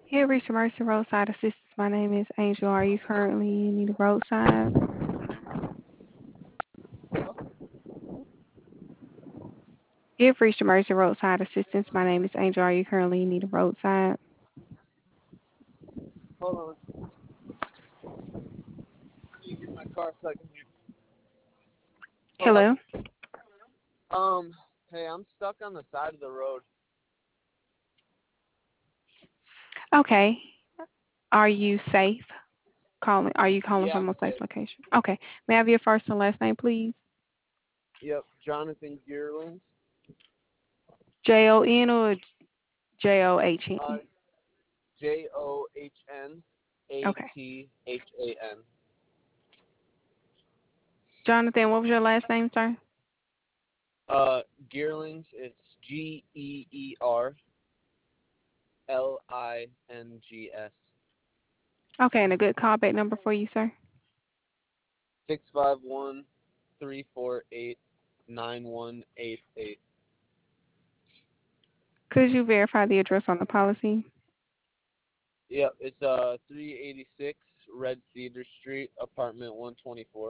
Here, Richard Mercy Roadside Assistance. My name is Angel. Are you currently in need of roadside? Give Richard Mercy Roadside Assistance. My name is Angel. Are you currently in need of roadside? Hold on. Let me get my car so I can hear. Hello? Hello? Um, hey, I'm stuck on the side of the road. Okay. Are you safe? Are you calling Yeah, from I'm a safe safe. location? Okay. May I have your first and last name, please? Yep, Jonathan Gearlings. Jon or John? Uh, John Okay. Athan. Jonathan, what was your last name, sir? Gearlings. It's Geerlings. Okay, and a good callback number for you, sir? 651-348-9188. Could you verify the address on the policy? Yep, it's 386 Red Cedar Street, apartment 124.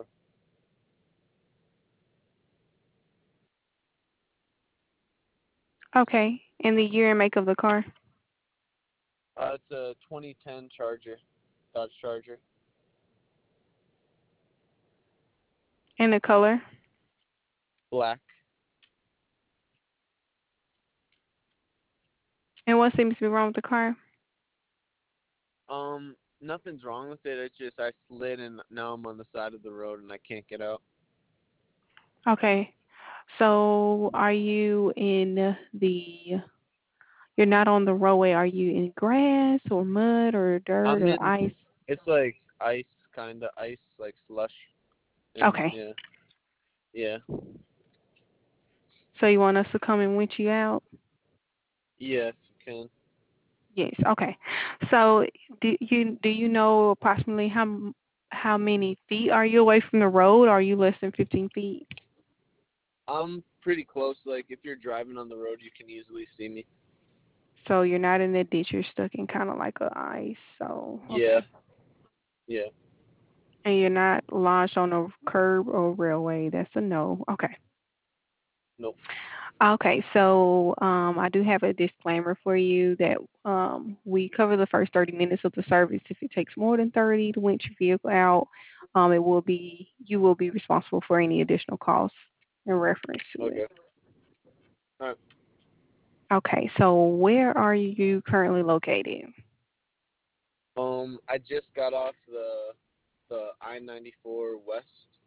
Okay. And the year and make of the car? It's a 2010 Charger, Dodge Charger. And the color? Black. And what seems to be wrong with the car? Nothing's wrong with it. It's just I slid and now I'm on the side of the road and I can't get out. Okay. So are you in you're not on the roadway, are you in grass or mud or dirt I'm or in. ice? It's like ice, kind of ice, like slush. And Okay. yeah, yeah, So you want us to come and winch you out? yeah. If you can. Yes. Okay. So do you know approximately how many feet are you away from the road? Or are you less than 15 feet? I'm pretty close. Like if you're driving on the road, you can easily see me. So you're not in the ditch, you're stuck in kind of like a ice. So, Yeah, okay. yeah. And you're not lodged on a curb or railway. That's a no. Okay. Nope. Okay, so I do have a disclaimer for you that we cover the first 30 minutes of the service. If it takes more than 30 to winch your vehicle out, you will be responsible for any additional costs in reference to it. Okay. All right. Okay, so where are you currently located? I just got off the I-94 West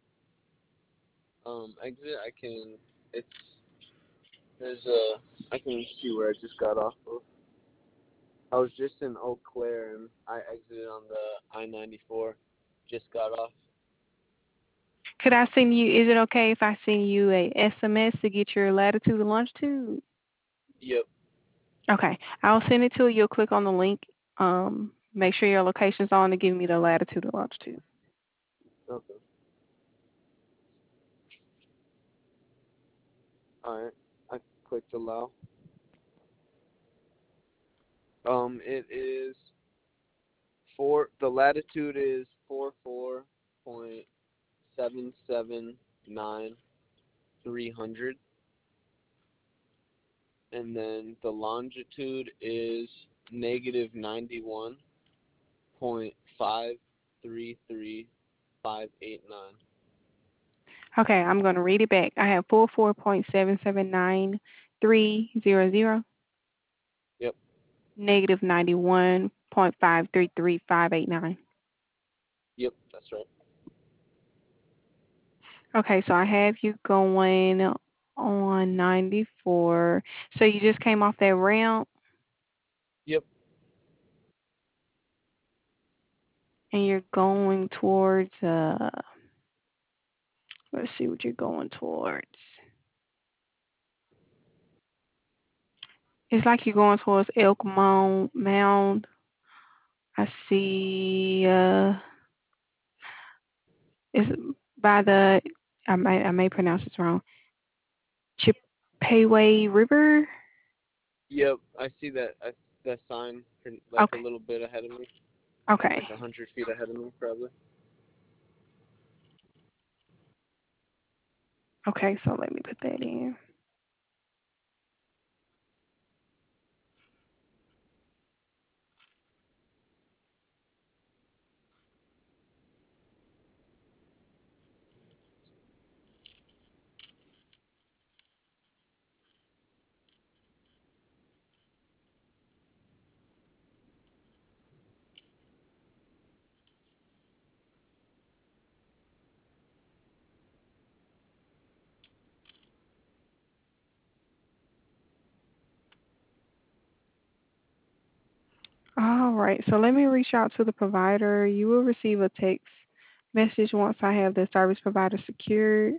exit. It's there's a I can see where I just got off of. I was just in Eau Claire and I exited on the I-94. Just got off. Could I send you? Is it okay if I send you a SMS to get your latitude and longitude? Yep. Okay, I'll send it to you. You'll click on the link. Make sure your location's on to give me the latitude and longitude. Okay. All right. I clicked allow. It is the latitude is 44.779 300, and then the longitude is -91.533589. Okay, I'm going to read it back. I have 44.779300, Yep. negative 91.533589. Yep. That's right. Okay, so I have you going on 94. So you just came off that ramp Yep. and you're going towards, let's see what you're going towards. It's like you're going towards Elk Mound. I see, it's by I may pronounce this wrong. Chippewa River. Yep. I see that. the sign like a Okay. little bit ahead of me, Okay. like 100 feet ahead of me, probably. Okay, so let me put that in. All right, so let me reach out to the provider. You will receive a text message once I have the service provider secured.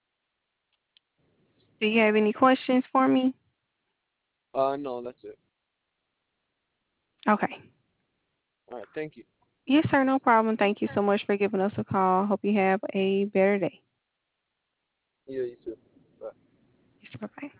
Do you have any questions for me? No, that's it. Okay. All right, thank you. Yes, sir, no problem. Thank you so much for giving us a call. Hope you have a better day. Yeah, you too. Bye. Yes, bye-bye.